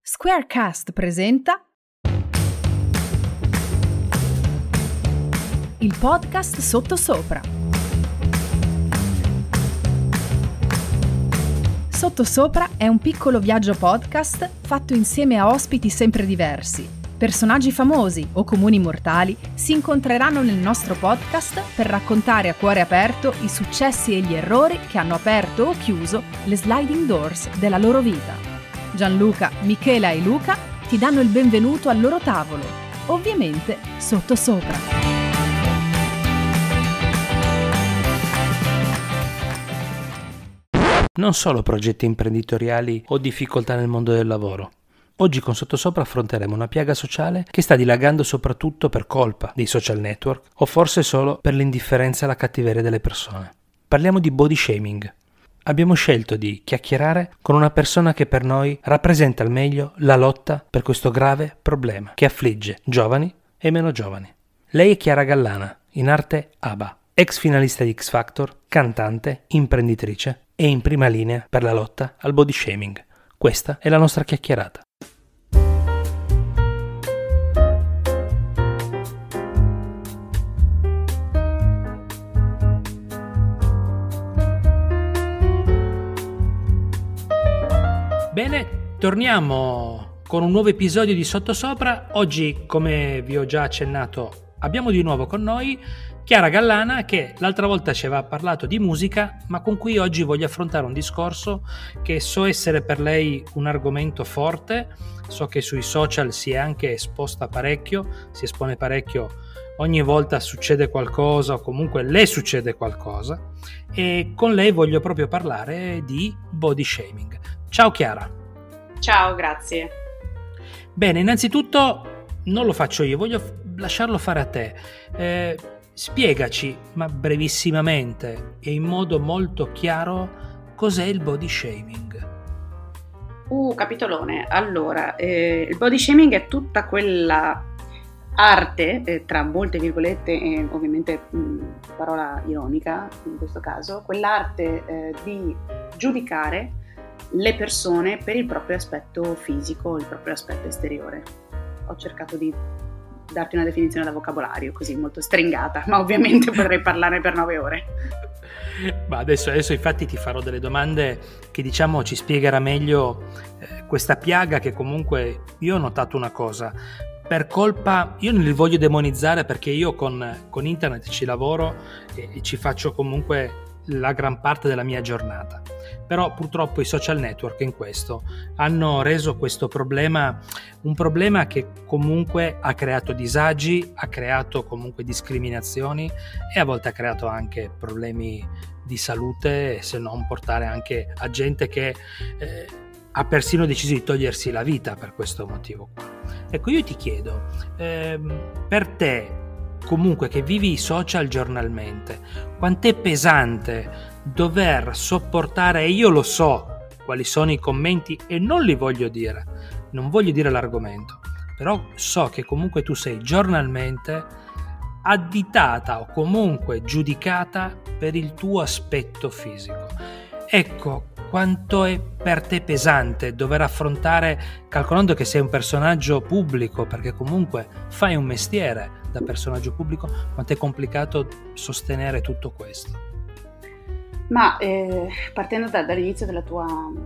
Squarecast presenta il podcast Sottosopra. Sottosopra è un piccolo viaggio podcast fatto insieme a ospiti sempre diversi. Personaggi famosi o comuni mortali si incontreranno nel nostro podcast per raccontare a cuore aperto i successi e gli errori che hanno aperto o chiuso le sliding doors della loro vita. Gianluca, Michela e Luca ti danno il benvenuto al loro tavolo, ovviamente sottosopra. Non solo progetti imprenditoriali o difficoltà nel mondo del lavoro. Oggi con Sottosopra affronteremo una piaga sociale che sta dilagando soprattutto per colpa dei social network o forse solo per l'indifferenza e la cattiveria delle persone. Parliamo di body shaming. Abbiamo scelto di chiacchierare con una persona che per noi rappresenta al meglio la lotta per questo grave problema che affligge giovani e meno giovani. Lei è Chiara Gallana, in arte ABBA, ex finalista di X Factor, cantante, imprenditrice e in prima linea per la lotta al body shaming. Questa è la nostra chiacchierata. Bene, torniamo con un nuovo episodio di Sottosopra. Oggi, come vi ho già accennato, abbiamo di nuovo con noi Chiara Gallana, che l'altra volta ci aveva parlato di musica, ma con cui oggi voglio affrontare un discorso che so essere per lei un argomento forte. So che sui social si è anche esposta parecchio, si espone parecchio, ogni volta succede qualcosa o comunque le succede qualcosa, e con lei voglio proprio parlare di body shaming. Ciao Chiara. Ciao, grazie. Bene, innanzitutto non lo faccio io, voglio lasciarlo fare a te. Spiegaci, ma brevissimamente e in modo molto chiaro, cos'è il body shaming. Capitolone. Allora, il body shaming è tutta quella arte, tra molte virgolette e ovviamente parola ironica in questo caso, quell'arte di giudicare le persone per il proprio aspetto fisico, il proprio aspetto esteriore. Ho cercato di darti una definizione da vocabolario così molto stringata, ma ovviamente potrei parlare per 9 ore. Ma adesso infatti ti farò delle domande che diciamo ci spiegherà meglio questa piaga che comunque io ho notato una cosa. Per colpa, io non li voglio demonizzare perché io con internet ci lavoro e ci faccio comunque la gran parte della mia giornata, però purtroppo i social network in questo hanno reso questo problema un problema che comunque ha creato disagi, ha creato comunque discriminazioni e a volte ha creato anche problemi di salute, se non portare anche a gente che ha persino deciso di togliersi la vita per questo motivo qua. Ecco, io ti chiedo, per te comunque che vivi i social giornalmente, quant'è pesante dover sopportare, e io lo so quali sono i commenti e non li voglio dire, non voglio dire l'argomento, però so che comunque tu sei giornalmente additata o comunque giudicata per il tuo aspetto fisico. Ecco, quanto è per te pesante dover affrontare, calcolando che sei un personaggio pubblico, perché comunque fai un mestiere da personaggio pubblico, quanto è complicato sostenere tutto questo? Ma partendo dall'inizio della tua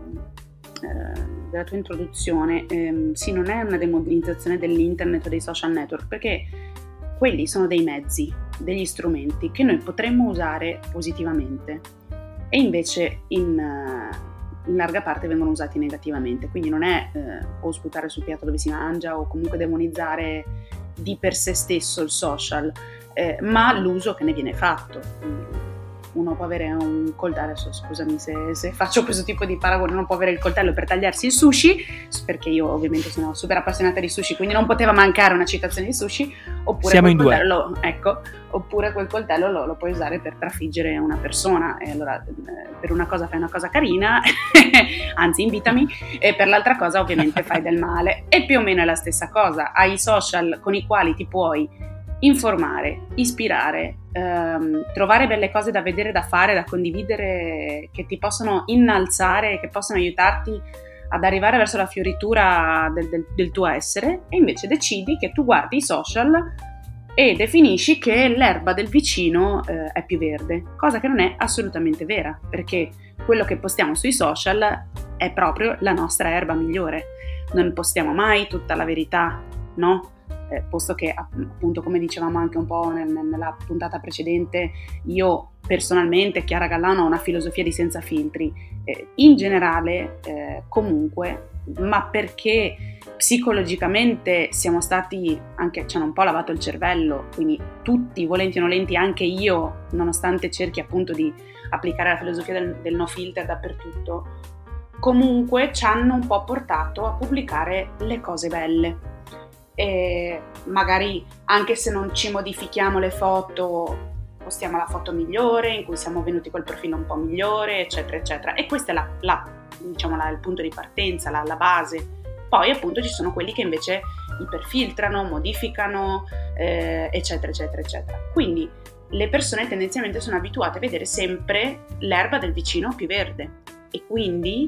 introduzione, sì, non è una demonizzazione dell'internet o dei social network, perché quelli sono dei mezzi, degli strumenti che noi potremmo usare positivamente e invece in larga parte vengono usati negativamente, quindi non è o sputare sul piatto dove si mangia o comunque demonizzare di per sé stesso il social, ma l'uso che ne viene fatto. Uno può avere un coltello, scusami se faccio questo tipo di paragone, uno può avere il coltello per tagliarsi il sushi, perché io ovviamente sono super appassionata di sushi, quindi non poteva mancare una citazione di sushi, oppure siamo in due. Oppure quel coltello lo puoi usare per trafiggere una persona, e allora per una cosa fai una cosa carina, anzi invitami, e per l'altra cosa ovviamente fai del male, e più o meno è la stessa cosa. Hai i social con i quali ti puoi informare, ispirare, trovare belle cose da vedere, da fare, da condividere, che ti possono innalzare, che possono aiutarti ad arrivare verso la fioritura del tuo essere, e invece decidi che tu guardi i social e definisci che l'erba del vicino è più verde, cosa che non è assolutamente vera, perché quello che postiamo sui social è proprio la nostra erba migliore. Non postiamo mai tutta la verità, no? Posto che, appunto, come dicevamo anche un po' nella puntata precedente, io personalmente, Chiara Gallano, ho una filosofia di senza filtri, in generale, comunque, ma perché psicologicamente siamo stati anche, ci hanno un po' lavato il cervello, quindi tutti, volenti o nolenti, anche io, nonostante cerchi appunto di applicare la filosofia del no filter dappertutto, comunque ci hanno un po' portato a pubblicare le cose belle. E magari anche se non ci modifichiamo le foto, postiamo la foto migliore in cui siamo venuti col profilo un po' migliore, eccetera eccetera, e questo è il punto di partenza, la base. Poi appunto ci sono quelli che invece iperfiltrano, modificano, eccetera eccetera eccetera. Quindi le persone tendenzialmente sono abituate a vedere sempre l'erba del vicino più verde, e quindi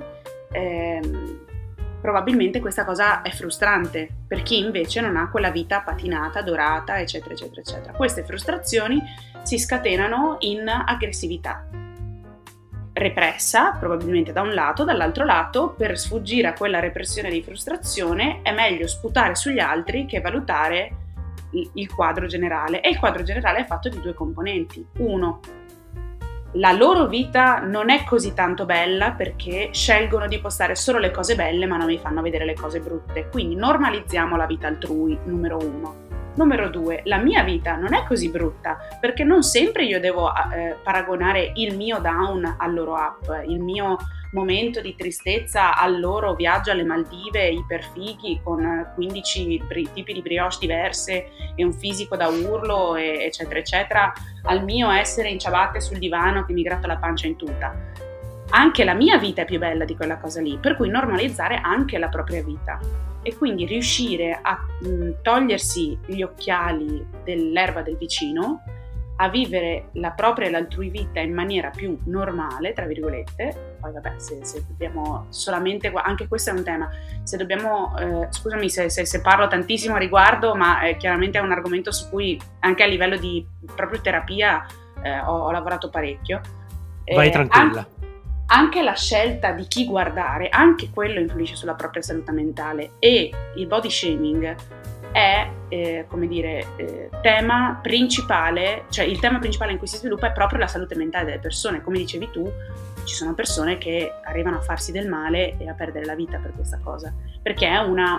probabilmente questa cosa è frustrante per chi invece non ha quella vita patinata, dorata, eccetera, eccetera, eccetera. Queste frustrazioni si scatenano in aggressività repressa, probabilmente da un lato, dall'altro lato, per sfuggire a quella repressione di frustrazione è meglio sputare sugli altri che valutare il quadro generale. E il quadro generale è fatto di due componenti. Uno, la loro vita non è così tanto bella perché scelgono di postare solo le cose belle ma non mi fanno vedere le cose brutte, quindi normalizziamo la vita altrui, numero uno. Numero due, la mia vita non è così brutta perché non sempre io devo paragonare il mio down al loro up, il mio momento di tristezza al loro viaggio alle Maldive iperfighi con 15 tipi di brioche diverse e un fisico da urlo, eccetera eccetera, al mio essere in ciabatte sul divano che mi gratta la pancia in tuta. Anche la mia vita è più bella di quella cosa lì, per cui normalizzare anche la propria vita e quindi riuscire a togliersi gli occhiali dell'erba del vicino, a vivere la propria e l'altrui vita in maniera più normale, tra virgolette. Poi vabbè, se dobbiamo solamente, anche questo è un tema, se dobbiamo, scusami se parlo tantissimo a riguardo, ma chiaramente è un argomento su cui anche a livello di proprio terapia ho lavorato parecchio. Vai tranquilla. Anche la scelta di chi guardare, anche quello influisce sulla propria salute mentale, e il body shaming è, tema principale, cioè il tema principale in cui si sviluppa è proprio la salute mentale delle persone. Come dicevi tu, ci sono persone che arrivano a farsi del male e a perdere la vita per questa cosa, perché è una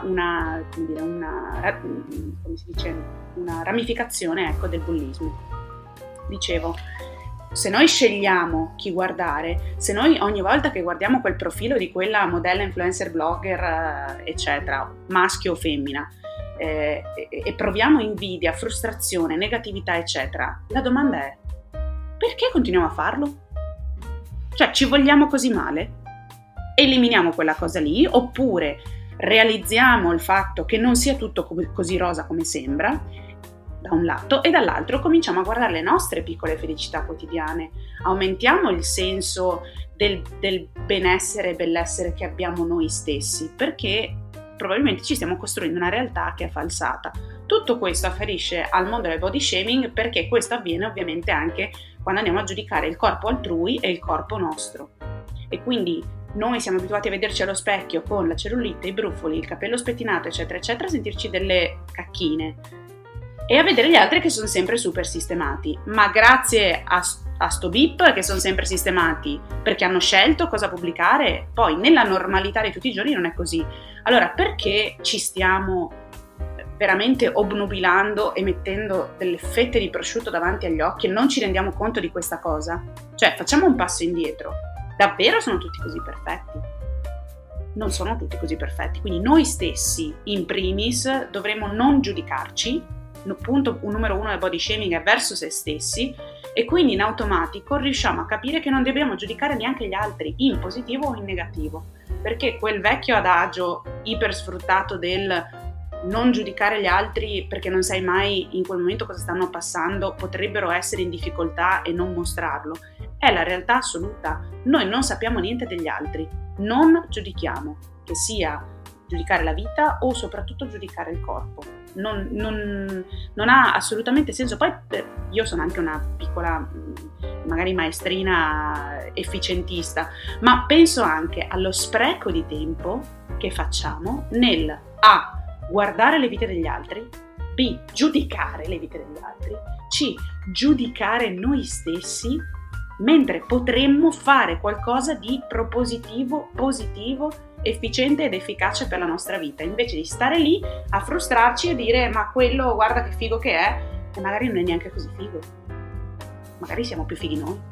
ramificazione, ecco, del bullismo. Dicevo, se noi scegliamo chi guardare, se noi ogni volta che guardiamo quel profilo di quella modella, influencer, blogger, eccetera, maschio o femmina, e proviamo invidia, frustrazione, negatività, eccetera, la domanda è: perché continuiamo a farlo? Cioè, ci vogliamo così male? Eliminiamo quella cosa lì, oppure realizziamo il fatto che non sia tutto così rosa come sembra, da un lato, e dall'altro cominciamo a guardare le nostre piccole felicità quotidiane, aumentiamo il senso del benessere e bellessere che abbiamo noi stessi, perché probabilmente ci stiamo costruendo una realtà che è falsata. Tutto questo afferisce al mondo del body shaming, perché questo avviene ovviamente anche quando andiamo a giudicare il corpo altrui e il corpo nostro. E quindi noi siamo abituati a vederci allo specchio con la cellulite, i brufoli, il capello spettinato, eccetera eccetera, a sentirci delle cacchine e a vedere gli altri che sono sempre super sistemati, ma grazie a sto bip che sono sempre sistemati perché hanno scelto cosa pubblicare. Poi nella normalità di tutti i giorni non è così. Allora perché ci stiamo veramente obnubilando e mettendo delle fette di prosciutto davanti agli occhi e non ci rendiamo conto di questa cosa? Cioè, facciamo un passo indietro. Davvero sono tutti così perfetti? Non sono tutti così perfetti, quindi noi stessi in primis dovremmo non giudicarci. Punto numero uno del body shaming è verso se stessi, e quindi in automatico riusciamo a capire che non dobbiamo giudicare neanche gli altri in positivo o in negativo, perché quel vecchio adagio iper sfruttato del non giudicare gli altri perché non sai mai in quel momento cosa stanno passando, potrebbero essere in difficoltà e non mostrarlo, è la realtà assoluta. Noi non sappiamo niente degli altri, non giudichiamo. che sia giudicare la vita o soprattutto giudicare il corpo. Non ha assolutamente senso. Poi io sono anche una piccola magari maestrina efficientista, ma penso anche allo spreco di tempo che facciamo nel A, guardare le vite degli altri, B, giudicare le vite degli altri, C, giudicare noi stessi, mentre potremmo fare qualcosa di propositivo, positivo, efficiente ed efficace per la nostra vita, invece di stare lì a frustrarci e dire ma quello guarda che figo che è, e magari non è neanche così figo, magari siamo più fighi noi.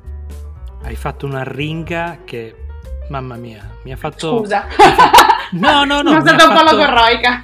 Hai fatto una ringa che, mamma mia, mi ha fatto... Scusa. No, sono stata un po' logorroica.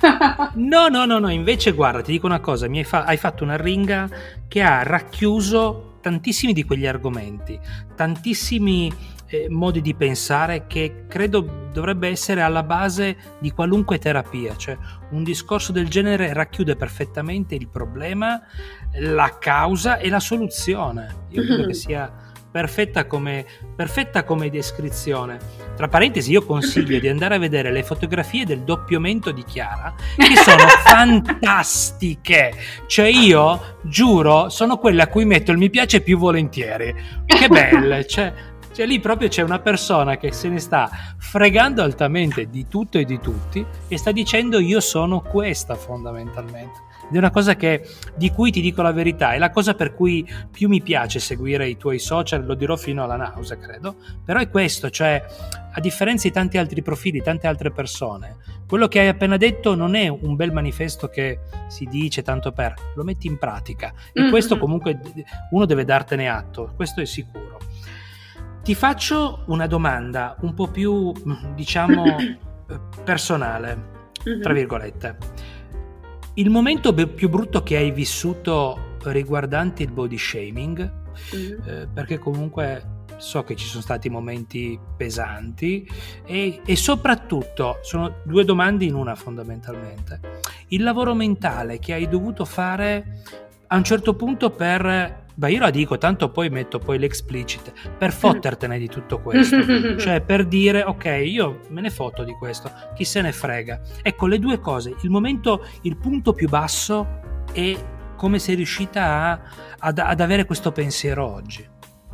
No, invece guarda, ti dico una cosa, hai fatto una ringa che ha racchiuso tantissimi di quegli argomenti, tantissimi modi di pensare che credo dovrebbe essere alla base di qualunque terapia. Cioè un discorso del genere racchiude perfettamente il problema, la causa e la soluzione. Io credo che sia perfetta come descrizione. Tra parentesi, io consiglio di andare a vedere le fotografie del doppiamento di Chiara, che sono fantastiche. Cioè io giuro, sono quelle a cui metto il mi piace più volentieri. Che belle. Cioè lì proprio c'è una persona che se ne sta fregando altamente di tutto e di tutti e sta dicendo io sono questa fondamentalmente. Ed è una cosa di cui ti dico la verità, è la cosa per cui più mi piace seguire i tuoi social, lo dirò fino alla nausea credo, però è questo, cioè a differenza di tanti altri profili, tante altre persone, quello che hai appena detto non è un bel manifesto che si dice tanto per, lo metti in pratica e questo comunque uno deve dartene atto, questo è sicuro. Ti faccio una domanda un po' più, diciamo, personale, tra virgolette. Il momento più brutto che hai vissuto riguardante il body shaming, perché comunque so che ci sono stati momenti pesanti e soprattutto, sono due domande in una fondamentalmente, il lavoro mentale che hai dovuto fare a un certo punto io la dico, tanto poi metto poi l'explicit, per fottertene di tutto questo, cioè per dire ok, io me ne fotto di questo, chi se ne frega. Ecco, le due cose, il punto più basso e come sei riuscita ad avere questo pensiero oggi.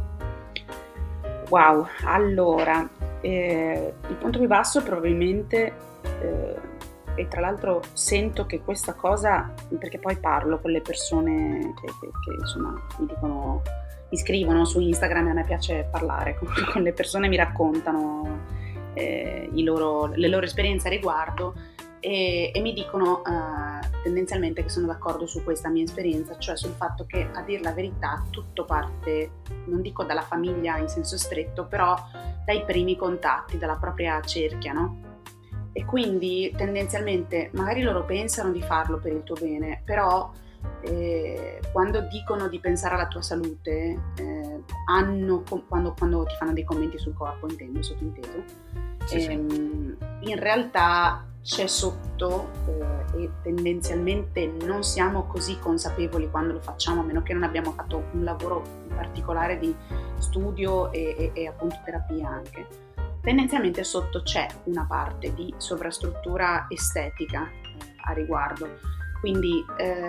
Wow, allora, il punto più basso probabilmente... e tra l'altro sento che questa cosa, perché poi parlo con le persone che insomma mi scrivono su Instagram e a me piace parlare con le persone, mi raccontano le loro esperienze a riguardo e mi dicono tendenzialmente che sono d'accordo su questa mia esperienza, cioè sul fatto che a dir la verità tutto parte, non dico dalla famiglia in senso stretto, però dai primi contatti, dalla propria cerchia, no? E quindi tendenzialmente magari loro pensano di farlo per il tuo bene, però quando dicono di pensare alla tua salute, quando ti fanno dei commenti sul corpo, sottinteso, sì. In realtà c'è sotto e tendenzialmente non siamo così consapevoli quando lo facciamo, a meno che non abbiamo fatto un lavoro particolare di studio e appunto terapia anche. Tendenzialmente sotto c'è una parte di sovrastruttura estetica a riguardo, quindi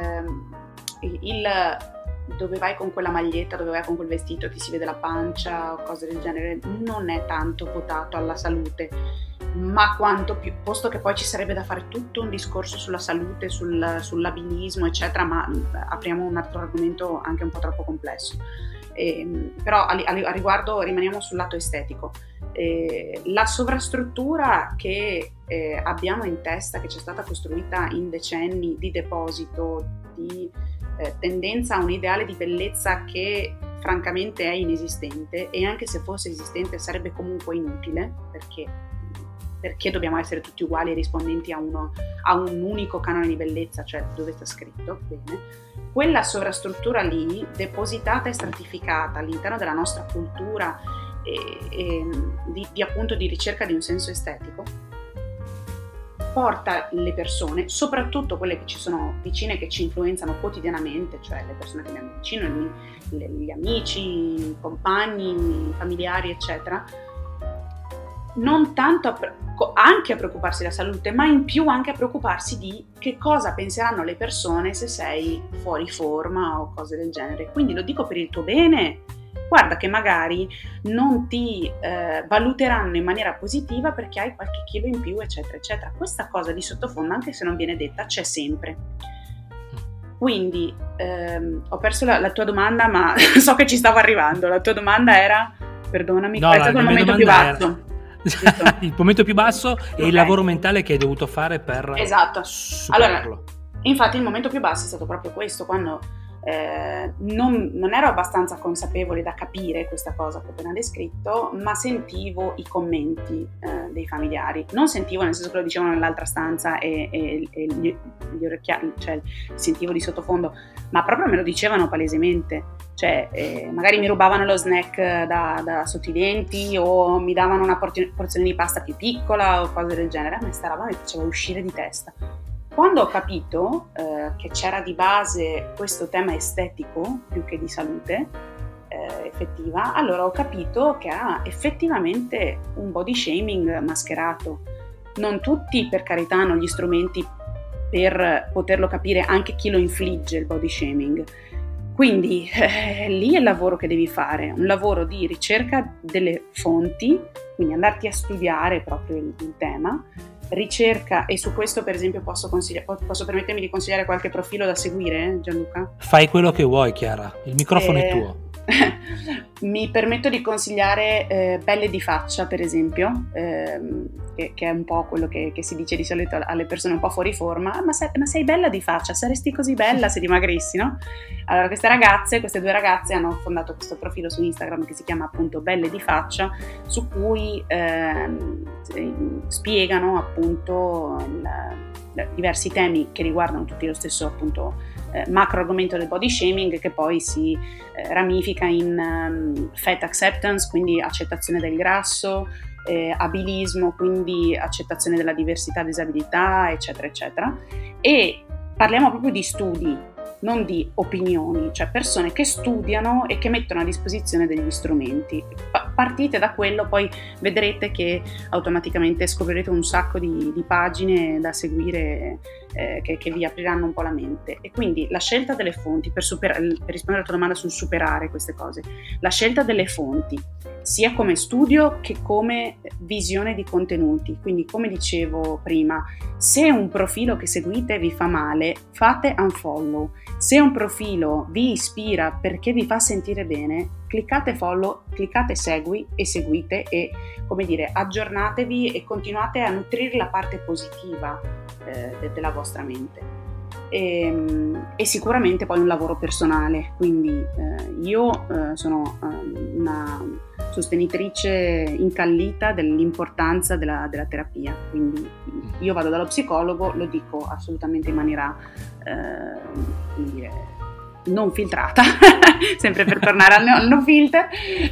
dove vai con quella maglietta, dove vai con quel vestito, ti si vede la pancia o cose del genere, non è tanto votato alla salute, ma quanto più, posto che poi ci sarebbe da fare tutto un discorso sulla salute, sull'abilismo eccetera, ma apriamo un altro argomento anche un po' troppo complesso. Però a riguardo rimaniamo sul lato estetico. La sovrastruttura che abbiamo in testa, che ci è stata costruita in decenni di deposito, di tendenza a un ideale di bellezza che francamente è inesistente, e anche se fosse esistente sarebbe comunque inutile, perché dobbiamo essere tutti uguali e rispondenti a un unico canone di bellezza, cioè dove sta scritto, bene. Quella sovrastruttura lì, depositata e stratificata all'interno della nostra cultura appunto di ricerca di un senso estetico, porta le persone, soprattutto quelle che ci sono vicine, che ci influenzano quotidianamente, cioè le persone che abbiamo vicino, gli amici, i compagni, i familiari eccetera, non tanto anche a preoccuparsi della salute, ma in più anche a preoccuparsi di che cosa penseranno le persone se sei fuori forma o cose del genere. Quindi lo dico per il tuo bene, guarda che magari non ti valuteranno in maniera positiva perché hai qualche chilo in più, eccetera, eccetera. Questa cosa di sottofondo, anche se non viene detta, c'è sempre. Quindi ho perso la tua domanda, ma so che ci stavo arrivando. La tua domanda era, perdonami, no, qual è stato il momento più basso? Il momento più basso è il lavoro mentale che hai dovuto fare per superarlo. Allora, infatti il momento più basso è stato proprio questo, quando non ero abbastanza consapevole da capire questa cosa che ho appena descritto, ma sentivo i commenti dei familiari. Non sentivo nel senso che lo dicevano nell'altra stanza e gli orecchiali, cioè sentivo di sottofondo, ma proprio me lo dicevano palesemente. Cioè magari mi rubavano lo snack da sotto i denti o mi davano una porzione di pasta più piccola o cose del genere. A me sta roba mi faceva uscire di testa. Quando ho capito che c'era di base questo tema estetico più che di salute effettiva, allora ho capito che era effettivamente un body shaming mascherato. Non tutti, per carità, hanno gli strumenti per poterlo capire, anche chi lo infligge il body shaming. Quindi lì è il lavoro che devi fare, un lavoro di ricerca delle fonti, quindi andarti a studiare proprio il tema, ricerca, e su questo per esempio posso permettermi di consigliare qualche profilo da seguire, Gianluca? Fai quello che vuoi, Chiara, il microfono è tuo. Mi permetto di consigliare Belle di faccia, per esempio, che è un po' quello che si dice di solito alle persone un po' fuori forma, ma sei bella di faccia, saresti così bella se dimagrissi, no? Allora queste due ragazze hanno fondato questo profilo su Instagram che si chiama appunto Belle di faccia, su cui spiegano appunto diversi temi che riguardano tutti lo stesso appunto macro argomento del body shaming, che poi si ramifica in fat acceptance, quindi accettazione del grasso, abilismo, quindi accettazione della diversità, disabilità, eccetera eccetera, e parliamo proprio di studi, non di opinioni, cioè persone che studiano e che mettono a disposizione degli strumenti. Partite da quello, poi vedrete che automaticamente scoprirete un sacco di pagine da seguire che vi apriranno un po' la mente. E quindi la scelta delle fonti, per rispondere alla tua domanda sul superare queste cose, la scelta delle fonti, sia come studio che come visione di contenuti. Quindi, come dicevo prima, se un profilo che seguite vi fa male, fate unfollow. Se un profilo vi ispira perché vi fa sentire bene, cliccate follow, cliccate segui e seguite, e come dire, aggiornatevi e continuate a nutrire la parte positiva della vostra mente. E sicuramente poi un lavoro personale, quindi io sono una sostenitrice incallita dell'importanza della terapia, quindi io vado dallo psicologo, lo dico assolutamente in maniera come dire, non filtrata, sempre per tornare al no filter,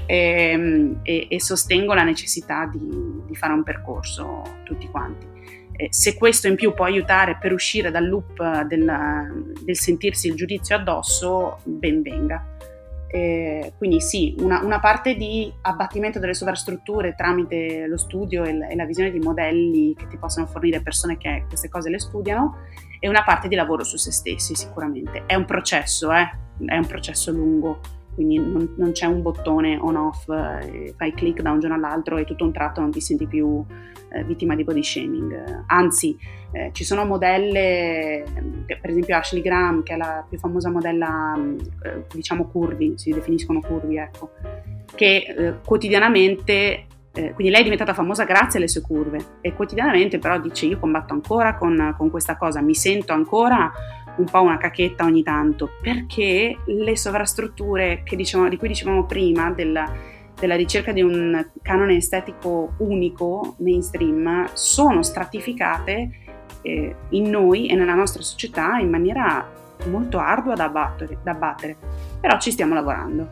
e sostengo la necessità di fare un percorso tutti quanti. Se questo in più può aiutare per uscire dal loop del sentirsi il giudizio addosso, ben venga. Quindi sì, una parte di abbattimento delle sovrastrutture tramite lo studio e la visione di modelli che ti possono fornire persone che queste cose le studiano, e una parte di lavoro su se stessi sicuramente. È un processo lungo, quindi non c'è un bottone on-off, fai click da un giorno all'altro e tutto un tratto non ti senti più vittima di body shaming. Anzi, ci sono modelle, per esempio Ashley Graham, che è la più famosa modella, diciamo curvy, si definiscono curvy, ecco, che quotidianamente, quindi lei è diventata famosa grazie alle sue curve, e quotidianamente però dice: io combatto ancora con questa cosa, mi sento ancora un po' una cacchetta ogni tanto, perché le sovrastrutture di cui dicevamo prima, della ricerca di un canone estetico unico, mainstream, sono stratificate in noi e nella nostra società in maniera molto ardua da abbattere. Però ci stiamo lavorando.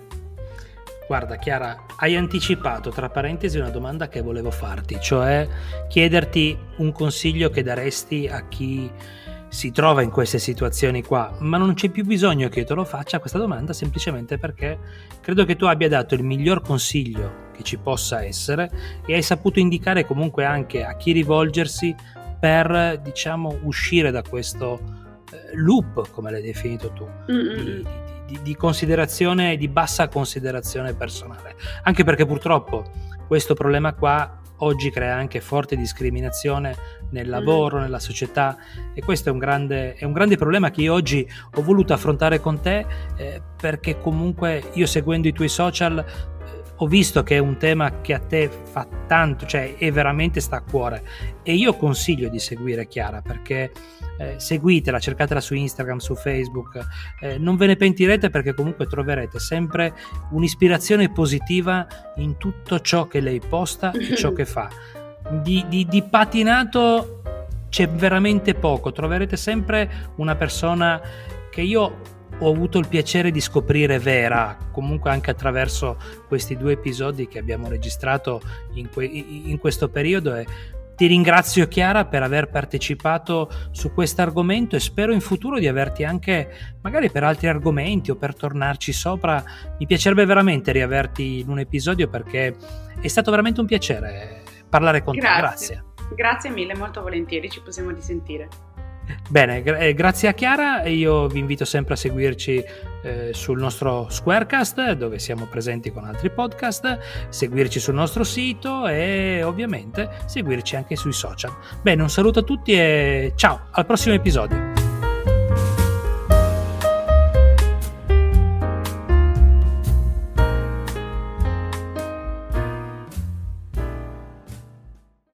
Guarda Chiara, hai anticipato tra parentesi una domanda che volevo farti, cioè chiederti un consiglio che daresti a chi si trova in queste situazioni qua, ma non c'è più bisogno che io te lo faccia questa domanda, semplicemente perché credo che tu abbia dato il miglior consiglio che ci possa essere e hai saputo indicare comunque anche a chi rivolgersi per, diciamo, uscire da questo loop, come l'hai definito tu, di considerazione, di bassa considerazione personale, anche perché purtroppo questo problema qua oggi crea anche forte discriminazione nel lavoro, nella società, e questo è un grande problema che io oggi ho voluto affrontare con te, perché comunque io, seguendo i tuoi social, ho visto che è un tema che a te fa tanto, cioè è veramente sta a cuore, e io consiglio di seguire Chiara, perché seguitela, cercatela su Instagram, su Facebook, non ve ne pentirete, perché comunque troverete sempre un'ispirazione positiva in tutto ciò che lei posta e ciò che fa. Di patinato c'è veramente poco, troverete sempre una persona che io ho avuto il piacere di scoprire vera, comunque anche attraverso questi 2 episodi che abbiamo registrato in questo periodo, e ti ringrazio Chiara per aver partecipato su questo argomento, e spero in futuro di averti anche magari per altri argomenti o per tornarci sopra. Mi piacerebbe veramente riaverti in un episodio, perché è stato veramente un piacere parlare con te. Grazie mille, molto volentieri, ci possiamo risentire. Bene, grazie a Chiara. Io vi invito sempre a seguirci sul nostro Squarecast, dove siamo presenti con altri podcast, seguirci sul nostro sito e ovviamente seguirci anche sui social. Bene, un saluto a tutti e ciao, al prossimo episodio.